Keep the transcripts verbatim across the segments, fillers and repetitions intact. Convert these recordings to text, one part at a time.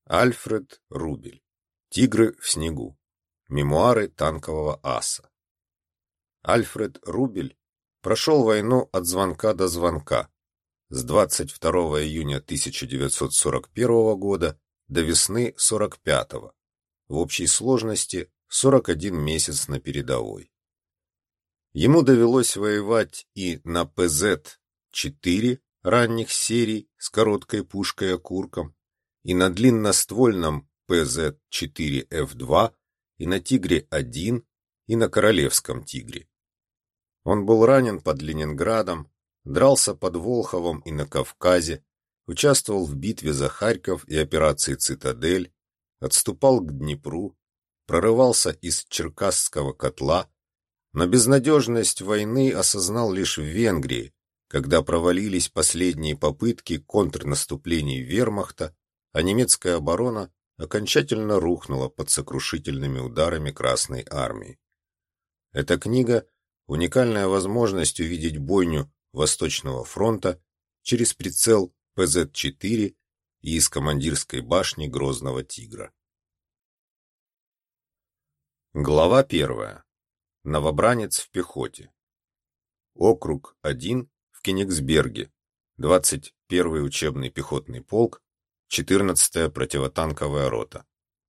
Альфред Рубель. Тигры в снегу. Мемуары танкового аса. Альфред Рубель прошел войну от звонка до звонка с двадцать второго июня тысяча девятьсот сорок первого года до весны сорок пятого, в общей сложности сорок один месяц на передовой. Ему довелось воевать и на Пэ Зэт четыре ранних серий с короткой пушкой-окурком, и на длинноствольном Пэ Зэт четыре Эф два, и на Тигре один, и на Королевском Тигре. Он был ранен под Ленинградом, дрался под Волховом и на Кавказе, участвовал в битве за Харьков и операции «Цитадель», отступал к Днепру, прорывался из Черкасского котла, но безнадежность войны осознал лишь в Венгрии, когда провалились последние попытки контрнаступлений вермахта, а немецкая оборона окончательно рухнула под сокрушительными ударами Красной армии. Эта книга — уникальная возможность увидеть бойню Восточного фронта через прицел Пэ Зэт четыре и из командирской башни Грозного Тигра. Глава первая. Новобранец в пехоте. Округ один в Кенигсберге. двадцать первый учебный пехотный полк. четырнадцатая противотанковая рота.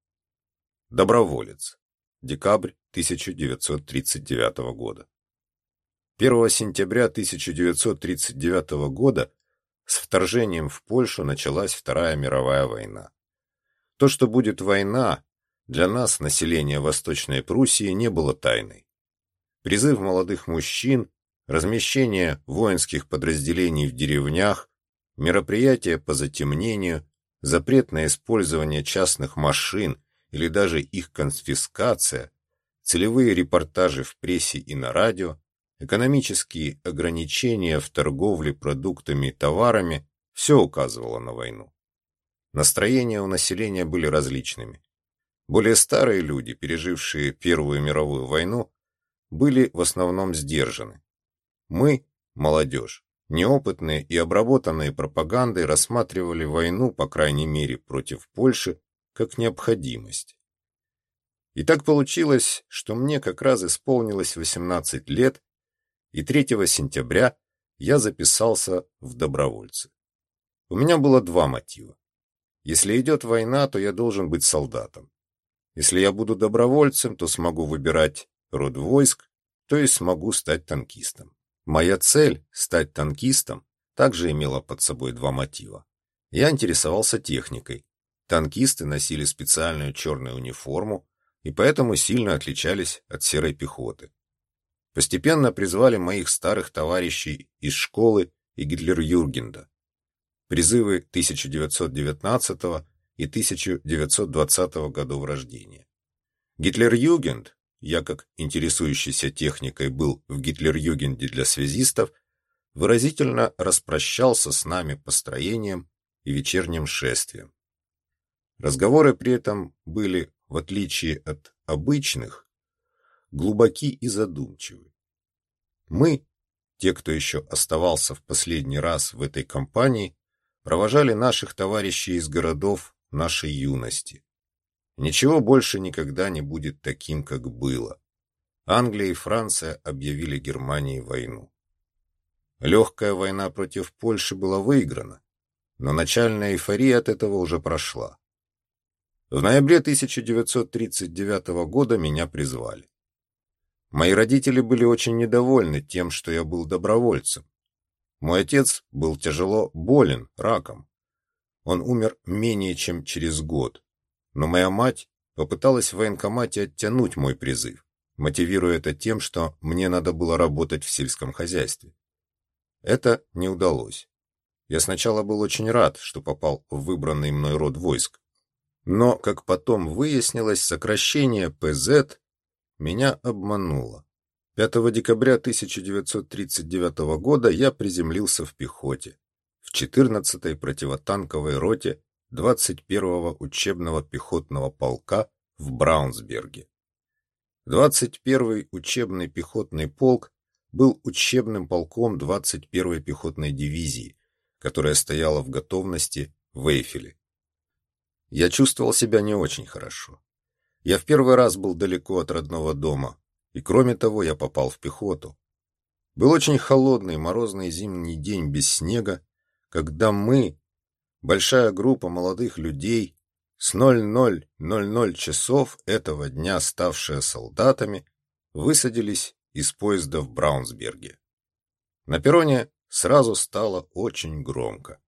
Доброволец. Декабрь тысяча девятьсот тридцать девятого года. первого сентября тысяча девятьсот тридцать девятого года с вторжением в Польшу началась Вторая мировая война. То, что будет война, для нас, населения Восточной Пруссии, не было тайной. Призыв молодых мужчин, размещение воинских подразделений в деревнях, мероприятия по затемнению, запрет на использование частных машин или даже их конфискация, целевые репортажи в прессе и на радио, экономические ограничения в торговле продуктами и товарами – все указывало на войну. Настроения у населения были различными. Более старые люди, пережившие Первую мировую войну, были в основном сдержаны. Мы, молодежь, неопытные и обработанные пропагандой, рассматривали войну, по крайней мере, против Польши, как необходимость. И так получилось, что мне как раз исполнилось восемнадцать лет, и третьего сентября я записался в добровольцы. У меня было два мотива. Если идет война, то я должен быть солдатом. Если я буду добровольцем, то смогу выбирать род войск, то есть смогу стать танкистом. Моя цель – стать танкистом – также имела под собой два мотива. Я интересовался техникой. Танкисты носили специальную черную униформу и поэтому сильно отличались от серой пехоты. Постепенно призвали моих старых товарищей из школы и Гитлер-Югенда. Призывы тысяча девятьсот девятнадцатого и тысяча девятьсот двадцатого годов рождения. Гитлер-Югенд, я как интересующийся техникой был в Гитлер-Югенде для связистов, выразительно распрощался с нами построением и вечерним шествием. Разговоры при этом были, в отличие от обычных, глубоки и задумчивы. Мы, те, кто еще оставался в последний раз в этой компании, провожали наших товарищей из городов нашей юности. Ничего больше никогда не будет таким, как было. Англия и Франция объявили Германии войну. Легкая война против Польши была выиграна, но начальная эйфория от этого уже прошла. В ноябре тысяча девятьсот тридцать девятого года меня призвали. Мои родители были очень недовольны тем, что я был добровольцем. Мой отец был тяжело болен раком. Он умер менее чем через год. Но моя мать попыталась в военкомате оттянуть мой призыв, мотивируя это тем, что мне надо было работать в сельском хозяйстве. Это не удалось. Я сначала был очень рад, что попал в выбранный мной род войск. Но, как потом выяснилось, сокращение Пэ Зэт меня обмануло. пятого декабря тысяча девятьсот тридцать девятого года я приземлился в пехоте, в четырнадцатой противотанковой роте двадцать первого учебного пехотного полка в Браунсберге. двадцать первый учебный пехотный полк был учебным полком двадцать первой пехотной дивизии, которая стояла в готовности в Эйфеле. Я чувствовал себя не очень хорошо. Я в первый раз был далеко от родного дома, и кроме того я попал в пехоту. Был очень холодный морозный зимний день без снега, когда мы, большая группа молодых людей, с ноль ноль ноль ноль часов этого дня ставшие солдатами, высадились из поезда в Браунсберге. На перроне сразу стало очень громко.